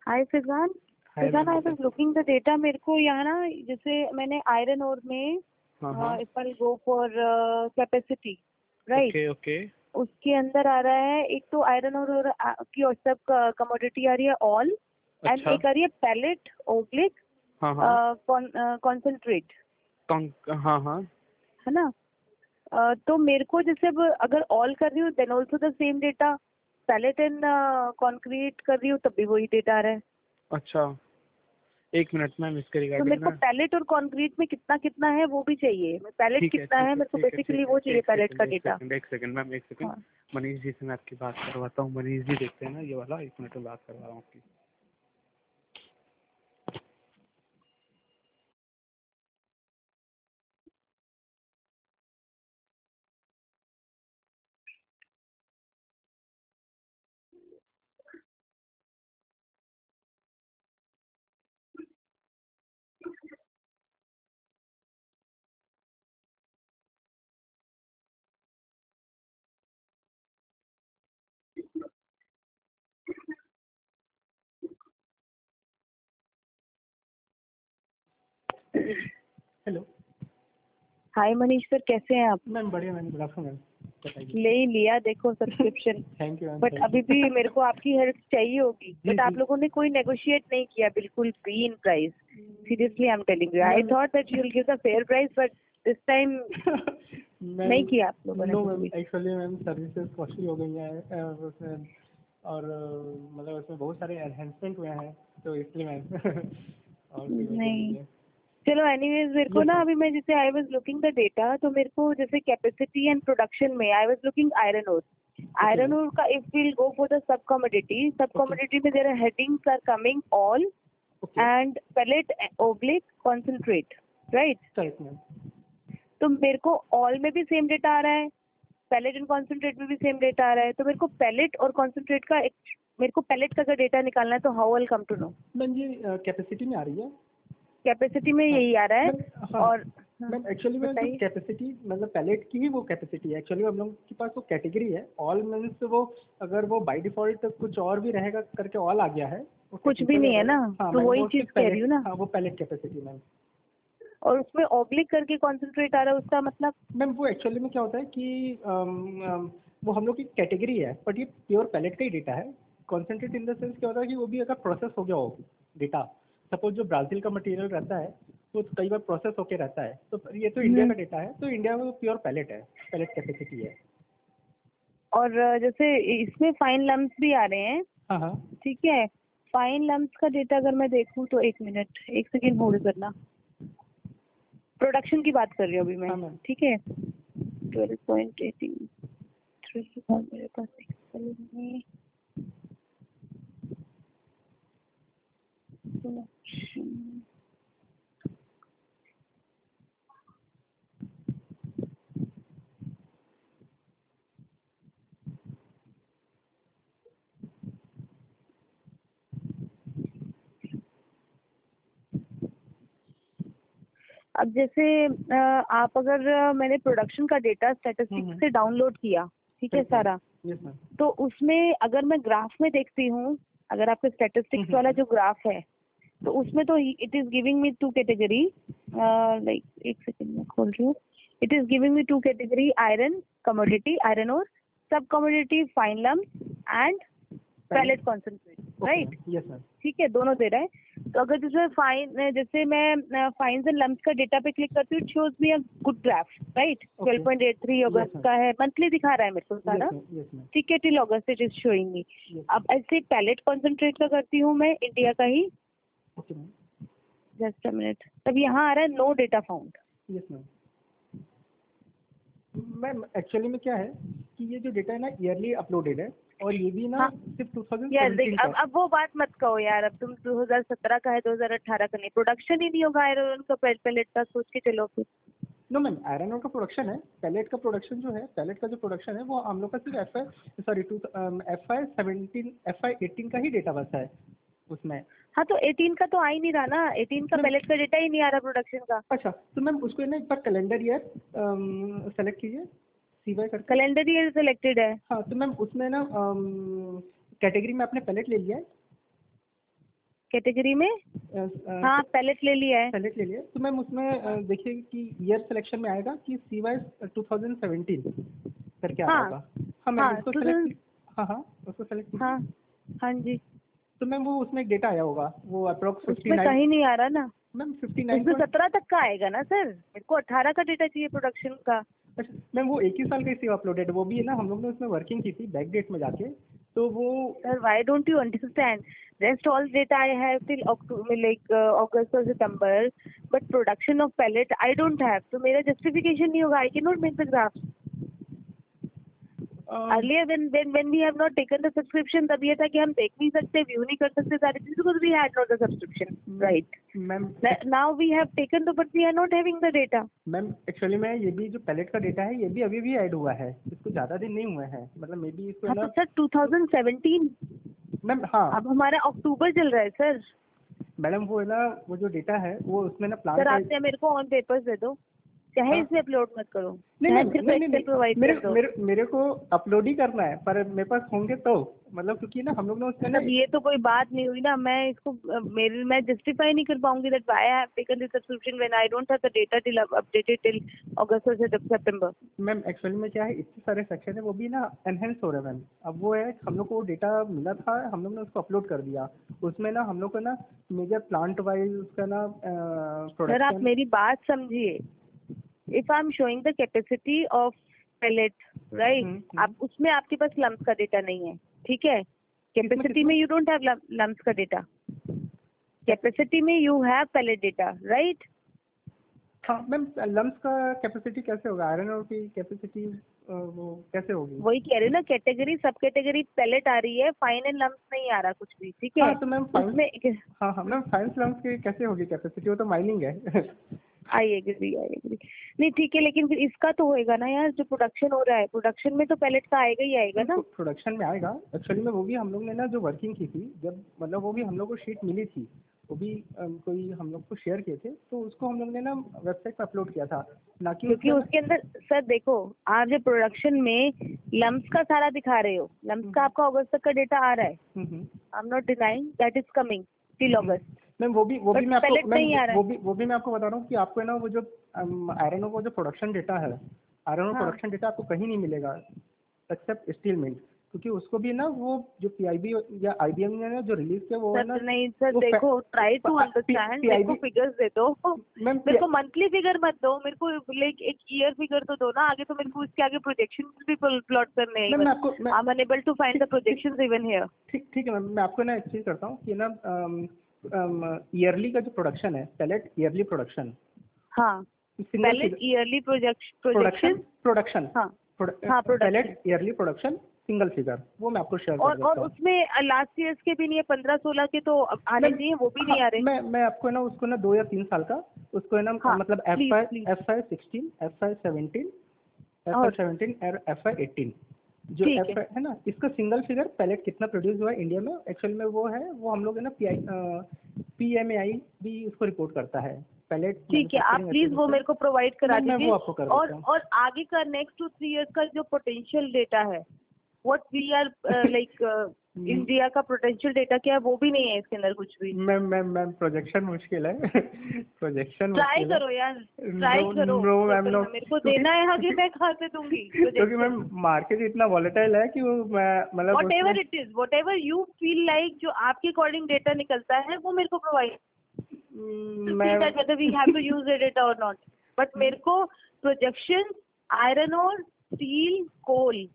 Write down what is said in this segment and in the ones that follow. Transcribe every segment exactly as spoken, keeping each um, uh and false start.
Hi Fizan. Hi Fizan I Manisha. Was looking the data. मेरे को यहाँ ना जैसे मैंने आयरन ओर में हाँ हाँ। If I go for capacity right, okay okay. उसके अंदर आ रहा है एक तो आयरन ओर और आ- की और सब कमोडिटी आ रही है ऑल, एंड अच्छा। एक आ रही है पैलेट ओब्लिक हाँ हाँ। कॉन्सेंट्रेट, कौन- हाँ हाँ। है ना। अ, तो मेरे को जैसे अब अगर ऑल कर रही हूँ then also the same data, pellet and concrete कर रही हूँ तब भी वही डेटा आ रहा है। अच्छा, एक मिनट मैम इसके तो मेरे रिगार्डिंग को ना। पैलेट और कंक्रीट में कितना कितना है वो भी चाहिए, पैलेट ठीक है कितना ठीक है है मेरे को ठीक है बेसिकली ठीक वो है। चाहिए एक पैलेट का सेकंड एक डेटा। सेकंड एक सेकंड मैम, एक सेकंड। हाँ मनीष जी से मैं आपकी बात करवाता हूँ। मनीष जी देखते हैं ना ये वाला, एक मिनट में बात करवा रहा हूँ आपकी। हेलो हाय मनीष सर, कैसे हैं आप? मैम, बढ़िया मैम, गुड आफ्टरनून मैम, बताइए। ले ही लिया देखो subscription. Thank you ma'am, but thank अभी यू। भी मेरे को आपकी हेल्प चाहिए होगी, जी बट आप जी लोगों ने कोई नेगोशिएट नहीं किया, बिल्कुल free in price. Seriously I am telling you, I ma'am thought that you will give the fair price, but this time ma'am नहीं किया आप लोगों ने नो कुछ मैम, भी। एक्चुअली मैम सर्विसेज कॉस्टली हो गई हैं अ, उसमें, और अ, मतलब उसमें बहुत सारे एनहेंसमेंट हुए हैं, तो इसलिए मैम और कोई वजह नहीं नहीं है। चलो एनीवेज, मेरे को यस ना मैम। अभी मैं जैसे I was looking the data, तो मेरे को जैसे कैपेसिटी एंड प्रोडक्शन में I was looking iron ore. Okay iron ma'am. Ore का if we'll go for the sub commodity, sub okay commodity में there headings are coming all okay. And pellet oblique concentrate right. Correct ma'am. तो मेरे को all में भी same data आ रहा है, पैलेट एंड कॉन्सेंट्रेट में भी सेम डेटा आ रहा है, तो मेरे को पैलेट और कॉन्सेंट्रेट का एक, मेरे को पैलेट का अगर डेटा निकालना है तो how will come to know? Ma'am ये कैपेसिटी में आ रही है। कैपेसिटी में हाँ यही आ रहा है। मैम। हाँ हाँ। और हाँ, मैम एक्चुअली में जो बताइए। कैपेसिटी मतलब पैलेट की ही वो कैपेसिटी है, एक्चुअली हम लोग के पास वो कैटेगरी है ऑल मीन्स, वो अगर वो बाय डिफॉल्ट कुछ और भी रहेगा करके ऑल आ गया है, वो कुछ भी टेक्निकल नहीं है एरर ना, है। हाँ तो मैम, वही वो चीज सिर्फ कह रही पैलेट, हूँ ना। हाँ वो पैलेट कैपेसिटी मैम। और उसमें ऑब्लिक करके कॉन्सेंट्रेट आ रहा है, उसका मतलब? मैम वो एक्चुअली में क्या होता है कि अम, अम, वो हम लोग की कैटेगरी है, बट ये प्योर पैलेट का ही डेटा है। कॉन्सेंट्रेट इन द सेंस क्या होता है कि वो भी अगर प्रोसेस हो गया हो डेटा, सपोज जो ब्राज़ील का मटेरियल रहता है वो तो कई बार प्रोसेस होके रहता है, तो ये तो इंडिया हम्म। का डेटा है, तो इंडिया में प्योर पैलेट है, पैलेट कैपेसिटी है। और अ, जैसे इसमें फाइन लम्स भी आ रहे हैं, हाँ हाँ। ठीक है। फाइन लम्स का डेटा अगर मैं देखूं तो एक मिनट, एक सेकेंड होल्ड करना। प्रोडक्शन की बात कर रही हूँ अभी मैं, हाँ मैम। ठीक है। ट्वेल्व पॉइंट एटीन थ्री मेरे पास Excel में प्रोडक्शन। अब जैसे अ, आप अगर अ, मैंने प्रोडक्शन का डेटा हम्म स्टैटिस्टिक्स हम्म। से डाउनलोड किया, ठीक है करेक्ट मैम। सारा, यस मैम। तो उसमें अगर मैं ग्राफ में देखती हूँ, अगर आपका हम्म स्टैटिस्टिक्स हम्म वाला हम्म। जो ग्राफ है, तो उसमें तो it is giving me two category, like एक सेकंड में खोल रही हूँ। It is giving me two category, iron commodity, iron और sub commodity, fine lumps and pellet concentrate okay right. Ma'am. Yes ma'am. ठीक है, दोनों दे रहा है। तो अगर जैसे फाइन, जैसे मैं फाइन्स एंड लम्स का डेटा पे क्लिक करती हूँ, shows me a good graph right. Okay. Twelve point eight three yes August ma'am. का है, मंथली दिखा रहा है मेरे को यस सारा, मैम। Yes ma'am. ठीक है, till August it is showing me. Yes अब ऐसे पैलेट कॉन्सेंट्रेट का करती हूँ मैं, इंडिया का ही, okay ma'am. Just a minute, तब यहाँ आ रहा है no data found. Yes ma'am. Ma'am actually में क्या है कि ये जो डेटा है ना ईयरली अपलोडेड है, और ये भी ना हाँ सिर्फ यार देख, ट्वेंटी सेवनटीन का अब है। अब वो बात मत कहो यार, अब तुम दो हज़ार सत्रह का है, दो हज़ार अठारह का नहीं, प्रोडक्शन ही नहीं होगा आयरन का पैलेट का, सोच के चलो फिर। नो मैम, आयरन ओर का प्रोडक्शन है, पैलेट का प्रोडक्शन जो है, पैलेट का जो प्रोडक्शन है वो हम लोग का सिर्फ F I sorry two F I seventeen F I eighteen का ही डेटा बचा है उसमें। हाँ तो एटीन का तो आ ही नहीं रहा ना, एटीन का मैम पैलेट का डेटा ही नहीं आ रहा प्रोडक्शन का। अच्छा, तो मैम उसको है ना एक बार कैलेंडर ईयर सेलेक्ट कीजिए, सी वाई करके। कैलेंडर ईयर सिलेक्टेड है। हाँ तो मैम उसमें ना कैटेगरी में आपने पैलेट ले लिया है। कैटेगरी में हाँ पैलेट ले लिया है। पैलेट ले लिया तो मैम उसमें अ, देखिए कि ईयर सिलेक्शन में आएगा कि C Y two thousand seventeen करके आ हाँ जाएगा। हाँ मैम हाँ उसको टू सेलेक्ट हाँ हाँ उसको सेलेक्ट कीजिए। हाँ हाँ जी। तो मैम वो उसमें एक डेटा आया होगा वो अप्रोक्स फिफ्टी उसमें नाइन कहीं नहीं आ रहा ना। मैम फिफ्टी नाइन उसमें पॉइंट सत्रह तक का आएगा ना सर, मेरे को अठारह का डेटा चाहिए प्रोडक्शन का। अच्छा मैम वो एक ही साल का ही अपलोडेड वो भी है ना, हम लोग ने उसमें वर्किंग की थी बैक डेट में जाके तो वो Sir, why don't you understand? Rest all data I have till October, like uh, August or September, but production of pellet I don't have. तो मेरा justification नहीं होगा. I cannot make the graphs. Earlier when when when we have not taken the subscription, तब ये था कि हम देख नहीं सकते, view नहीं कर सकते सारी चीजें because we had not the subscription, right? Ma'am Now we have taken the but we are not having the data. Ma'am actually में ये भी जो पैलेट का डेटा है ये भी अभी भी ऐड हुआ है, इसको ज़्यादा दिन नहीं हुए हैं, मतलब मे बी इसको हाँ ना तो sir two thousand seventeen ma'am हाँ अब हमारा अक्टूबर चल रहा है सर। मैडम वो है ना वो जो डेटा है वो उसमें ना प्लान सर का आपने मेरे को ऑन पेपर्स दे दो, चाहे हाँ? इसमें अपलोड मत करो, नहीं चाहे नहीं सिर्फ नहीं नहीं एक्सेल नहीं, प्रोवाइड मेरे कर दो। मेरे मेरे को अपलोड ही करना है पर मेरे पास होंगे तो मतलब क्योंकि ना हम लोग ने उसमें ना मतलब ये तो कोई बात नहीं हुई ना, मैं इसको अ, मेरे मैं जस्टिफाई नहीं कर पाऊंगी that why I have taken this subscription when I don't have the data till updated till August और सितंबर। मैम एक्चुअली में क्या है इतने सारे सेक्शन है वो भी ना एनहेंस हो रहे हैं मैम। अब वो है हम लोग को डेटा मिला था हम लोग ने उसको अपलोड कर दिया, उसमें ना हम लोग को ना मेजर प्लांट वाइज उसका ना सर आप प्रोडक्शन मेरी बात समझिए, if I am showing the capacity of pellet right, आप उसमें आपके पास लम्स का डेटा नहीं है, ठीक है? कैपेसिटी में यू डोंट हैव लम्स का डेटा, कैपेसिटी में you have pellet data right. हाँ मैम लम्स का कैपेसिटी कैसे होगा, आयरन ओर की कैपेसिटी वो कैसे होगी? वही कह रहे ना, कैटेगरी सब कैटेगरी पैलेट आ रही है, फाइन एंड लम्स नहीं आ रहा कुछ भी, ठीक है? हाँ तो मैम उसमें हाँ हाँ मैम फाइन लम्स की कैसे होगी कैपेसिटी, वो तो माइनिंग है। आई एग्री आई एग्री नहीं ठीक है, लेकिन फिर इसका तो होएगा ना यार, जो प्रोडक्शन हो रहा है प्रोडक्शन में तो पैलेट का आएगा ही आएगा ना। प्रोडक्शन में आएगा एक्चुअली में वो भी हम लोग ने ना जो वर्किंग की थी जब मतलब वो भी हम लोग को शीट मिली थी वो भी अम, कोई हम लोग को शेयर किए थे तो उसको हम लोग ने ना वेबसाइट पर अपलोड किया था ना कि क्योंकि उसके अंदर सर देखो, आप जो प्रोडक्शन में लम्स का सारा दिखा रहे हो, लम्स का आपका अगस्त तक का डेटा आ रहा है, I am not denying that is coming till August. Ma'am वो भी वो भी मैं आपको नहीं आ मैम रहा वो भी वो भी मैं आपको बता रहा हूँ कि आपको है ना वो जो आयरन वो जो प्रोडक्शन डेटा है आयरन हाँ। प्रोडक्शन डेटा आपको कहीं नहीं मिलेगा एक्सेप्ट स्टील मिल, क्योंकि उसको भी ना वो जो पीआईबी या आईबीएम ने ना जो रिलीज किया वो है ना नहीं सर देखो, ट्राई टू अंडरस्टैंड, मेरे को फिगर्स दे दो, मेरे को मंथली फिगर मत दो, मेरे को लाइक एक ईयर फिगर तो दो ना, आगे तो मेरे को इसके आगे प्रोजेक्शन भी प्लॉट करने हैं। मैं आपको I am unable to find the projections even here. ठीक ठीक है मैम मैं आपको ना एक चीज करता हूँ कि ना ईयरली का जो प्रोडक्शन है पैलेट ईयरली प्रोडक्शन हाँ पैलेट ईयरली प्रोडक्शन प्रोडक्शन हाँ हाँ pellet yearly production single figure वो मैं आपको शेयर कर और देता और हूँ। उसमें लास्ट ईयर्स के भी नहीं है, पंद्रह सोलह के तो आने चाहिए, वो भी नहीं आ रहे। मैं मैं आपको ना उसको ना दो या तीन साल का उसको है ना हाँ, मतलब F please, I please. F I sixteen F I seventeen F I और सेवनटीन और एफ आई एटीन जो ठीक एफ है। है ना इसका सिंगल फिगर पैलेट कितना प्रोड्यूस हुआ है इंडिया में एक्चुअल में वो है वो हम लोग है ना P I P M A I भी उसको रिपोर्ट करता है पैलेट। ठीक है, आप प्लीज वो मेरे को प्रोवाइड करा मैं दीजिए। वो आपको कर और देता हूँ। और आगे का नेक्स्ट टू थ्री इयर्स का जो पोटेंशियल डेटा है, what we are like India का पोटेंशियल डेटा क्या है, वो भी नहीं है इसके अंदर कुछ भी। मैम मैम मैम प्रोजेक्शन मुश्किल है प्रोजेक्शन ट्राई करो यार, ट्राई करो। नो मैम नो मेरे को देना है आगे, मैं कहाँ से दूंगी? क्योंकि मैम मार्केट इतना वॉलेटाइल है कि वो मतलब whatever it is, whatever you feel like, जो आपके अकॉर्डिंग डेटा निकलता है वो मेरे को provide, whether we have to use the data or not, but मेरे को प्रोजेक्शन आयरन और स्टील कोल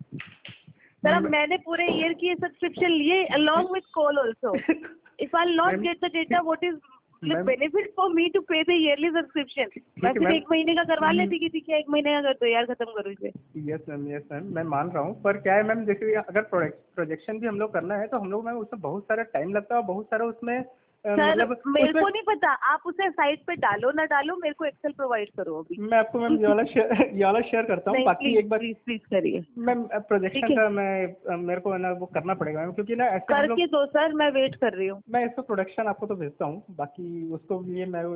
सर, अब मैंने पूरे ईयर की सब्सक्रिप्शन लिए along with coal also. If I'll not get the data, what is the benefit for me to pay the yearly subscription? मैं फिर एक महीने का करवा लेती कि ठीक है एक महीने का कर दो यार, खत्म करो इसे। यस मैम यस मैम मैं मान रहा हूँ, पर क्या है मैम जैसे अगर प्रोजेक्शन भी हम लोग करना है तो हम लोग मैम उसमें बहुत सारा टाइम लगता है, बहुत सारा उसमें सर मतलब मेरे को नहीं पता, आप उसे साइट पे डालो ना डालो, मेरे को एक्सेल प्रोवाइड करो अभी। मैं आपको मैम ये वाला शेयर ये वाला शेयर करता हूँ, बाकी एक बार प्लीज प्लीज करिए मैम प्रोजेक्शन का मैं मेरे को ना वो करना पड़ेगा मैम, क्योंकि ना ऐसे करके दो सर, मैं वेट कर रही हूँ। मैं इसको प्रोडक्शन आपको तो भेजता हूँ, बाकी उसको लिए मैं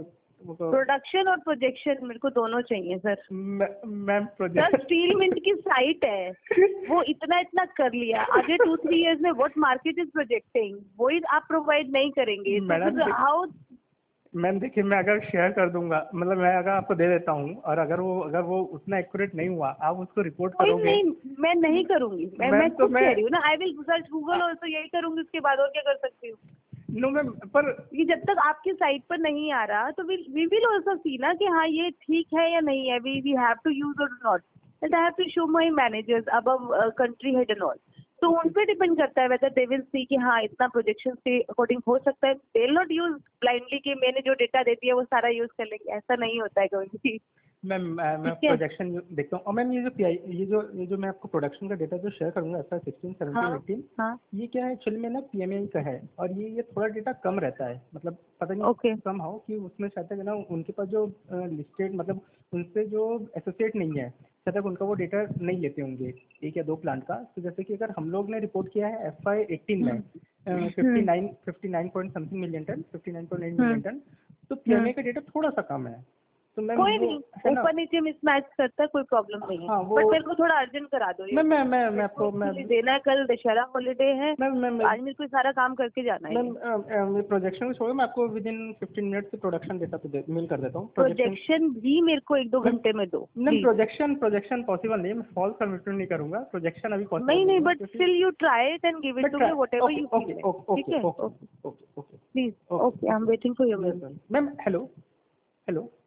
प्रोडक्शन और प्रोजेक्शन मेरे को दोनों चाहिए sir. Ma'am sir project SteelMint की साइट है, वो इतना इतना कर लिया, आगे टू थ्री इयर्स में व्हाट मार्केट इज प्रोजेक्टिंग वही आप प्रोवाइड नहीं करेंगे तो मैडम फिर हाउ? मैम देखिए, मैं अगर शेयर कर दूंगा, मतलब मैं अगर आपको दे देता हूँ और अगर वो अगर वो उतना एक्यूरेट नहीं हुआ, आप उसको रिपोर्ट कोई करोगे। नहीं, मैं नहीं करूंगी, मैं मैम मैं तो खुद मैं कह रही हूँ ना, आई विल सर्च गूगल और तो यही करूंगी, उसके बाद और क्या कर सकती हूँ? नो मैम, पर कि जब तक आपकी साइट पर नहीं आ रहा तो वी विल आल्सो सी ना कि हाँ ये ठीक है या नहीं है, we we have to use or not, that I have to show my managers above country head and all. तो उन पे डिपेंड करता है वेदर दे विल सी कि हाँ इतना प्रोजेक्शन के अकॉर्डिंग हो सकता है। They will not use blindly कि मैंने जो डेटा दे दिया वो सारा यूज कर लेंगे, ऐसा नहीं होता है कभी भी। मैम मैं मैं ठीक है। प्रोजेक्शन देखता हूँ। और मैम ये जो पी आई ये जो ये जो मैं आपको प्रोडक्शन का डेटा जो शेयर करूँगा एफ आई सिक्सटीन सेवनटीन हाँ एटीन, हाँ ये क्या है एक्चुअली में ना पी एम आई का है, और ये ये थोड़ा डेटा कम रहता है, मतलब पता नहीं ओके कम हो कि उसमें शायद तक ना उनके पास जो लिस्टेड, मतलब उनसे जो एसोसिएट नहीं है शायद तक उनका वो डेटा नहीं लेते होंगे एक या दो प्लांट का। तो जैसे कि अगर हम लोग ने रिपोर्ट किया है एफ आई एटीन में fifty nine fifty nine point something million ton, fifty nine point eight million ton, तो पी एम आई का डेटा थोड़ा सा कम है। तो मैम कोई वो नहीं, है ना। ऊपर नीचे मिसमैच करता है, कोई प्रॉब्लम नहीं है, हाँ वो बट मेरे को थोड़ा अर्जेंट करा दो ये। मैम मैं मैं मैं आपको मैं मुझे देना है, कल दशहरा हॉलीडे है, मैम मैम आज मेरे को सारा काम करके जाना है। मैम प्रोजेक्शन को छोड़ो, मैं आपको विद इन फिफ्टीन मिनट्स से प्रोडक्शन डेटा पे मेल कर देता हूँ। प्रोजेक्शन भी मेरे को एक दो घंटे में दो ma'am please. Projection projection possible नहीं है, मैं फॉल्स कमिटमेंट नहीं करूंगा, प्रोजेक्शन अभी पॉसिबल नहीं नहीं, नहीं है but still you try it and give it to me whatever okay you okay feel. Okay ठीक है, okay okay okay okay please, okay I am waiting for your mail. Ma'am. Hello hello